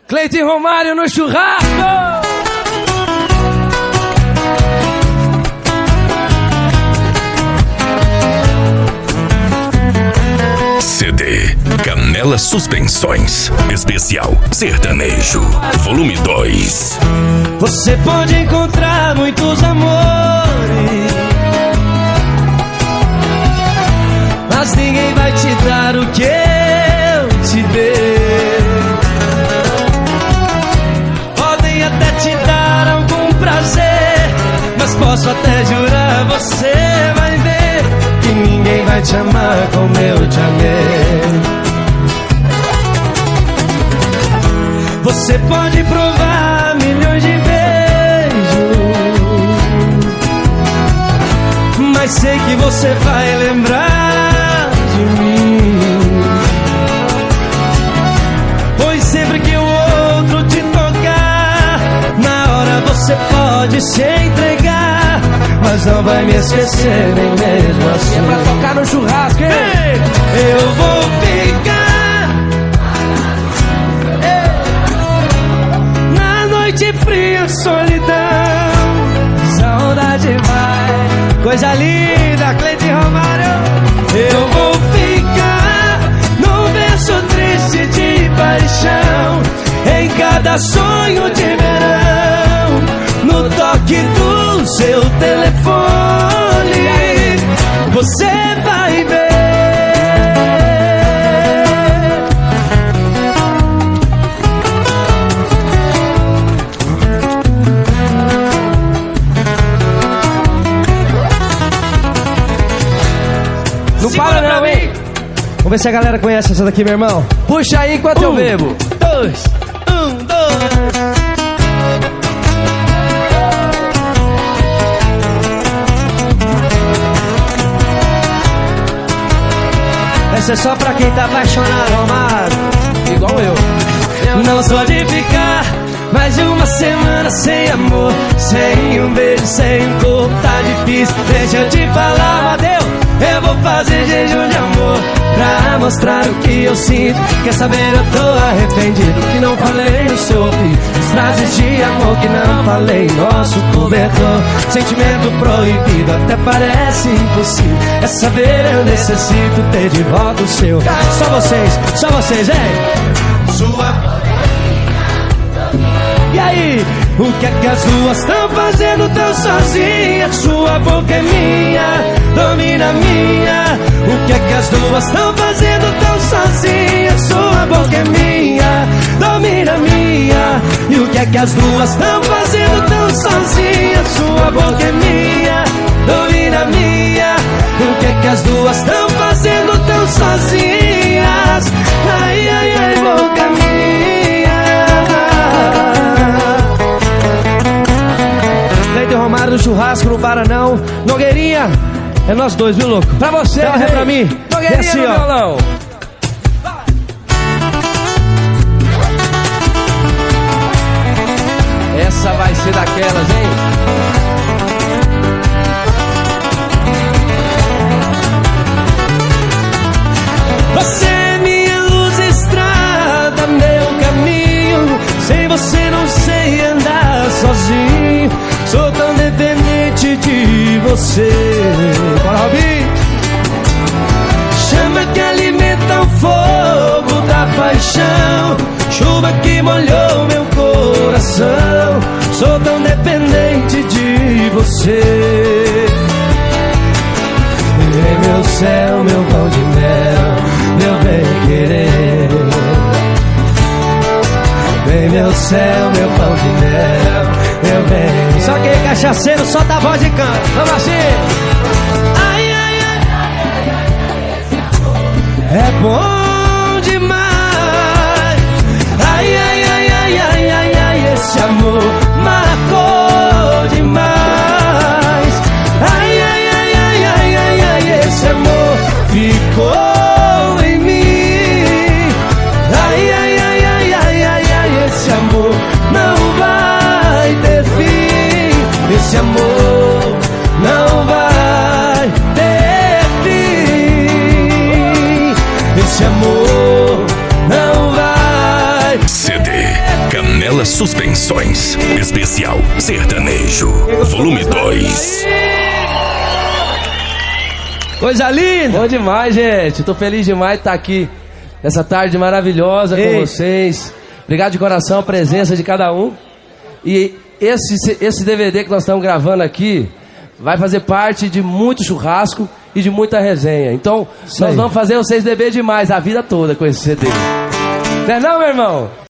Cleiton e Romário no churrasco. CD Canela Suspensões Especial Sertanejo Volume 2. Você pode encontrar muitos amores, mas ninguém vai te dar o que eu te dei. Podem até te dar algum prazer, mas posso até jurar, você vai ver que ninguém vai te amar como eu te amei. Você pode provar milhões de beijos, mas sei que você vai lembrar de mim, pois sempre que o outro te tocar, na hora você pode se entregar, mas não vai me esquecer nem mesmo assim. É pra tocar no churrasco, hein? Eu vou ficar na noite fria, solidão, saudade vai. Coisa linda, Cleiton e Romário. Eu vou ficar num verso triste de paixão, em cada sonho de verão, no toque do seu telefone, você vai ver. Não para não, hein? Vamos ver se a galera conhece essa daqui, meu irmão. Puxa aí enquanto eu bebo. 2, 1, 2. Essa é só pra quem tá apaixonado, Romário. Igual eu. Não sou de ficar mais de uma semana sem amor, sem um beijo, sem um corpo, tá difícil. Deixa eu te falar, Madeu, eu vou fazer jejum de amor pra mostrar o que eu sinto. Quer saber, eu tô arrependido que não falei no seu ouvido as frases de amor que não falei, nosso cobertor. Sentimento proibido até parece impossível. É saber, eu necessito ter de volta o seu. Só vocês, hein? Sua. E aí, o que é que as duas estão fazendo tão sozinhas? Sua boca é minha, domina minha. O que é que as duas estão fazendo tão sozinhas? Sua boca é minha, domina minha. E o que é que as duas estão fazendo tão sozinhas? Sua boca é minha, domina minha. O que é que as duas estão fazendo tão sozinhas? Ai, ai, ai, boca minha. Cleiton e Romário no churrasco, não para não. Nogueirinha, é nós dois, viu, louco? Pra você, dá um ré pra mim. Nogueirinha assim, no ó. violão. Essa vai ser daquelas, hein? Você é minha luz, estrada, meu caminho. Sem você não sei andar sozinho. Sou tão dependente de você. Bora, Robin! Chama que alimenta o fogo da paixão, chuva que molhou meu coração. Sou tão dependente de você. Meu céu, meu pão de mel, meu bem-querer. Vem meu céu, meu pão de mel, meu bem. Só quem é cachaceiro solta a voz e canta. Vamos assim. Ai, ai, ai. É bom demais. Ai, ai, ai, ai, ai, ai, ai. Esse amor marcou demais. Ai, ai, ai, ai, ai, ai, ai. Esse amor ficou em mim. Ai, ai, ai, ai, ai, ai, ai. Esse amor não vai ter fim. Esse amor não vai ter fim. Esse amor Canela Suspensões, especial sertanejo, volume 2. Coisa linda! Bom demais, gente. Tô feliz demais de estar aqui nessa tarde maravilhosa com vocês. Obrigado de coração a presença de cada um. E esse DVD que nós estamos gravando aqui vai fazer parte de muito churrasco e de muita resenha. Então, nós vamos fazer vocês beber demais a vida toda com esse CD. Não é não, meu irmão?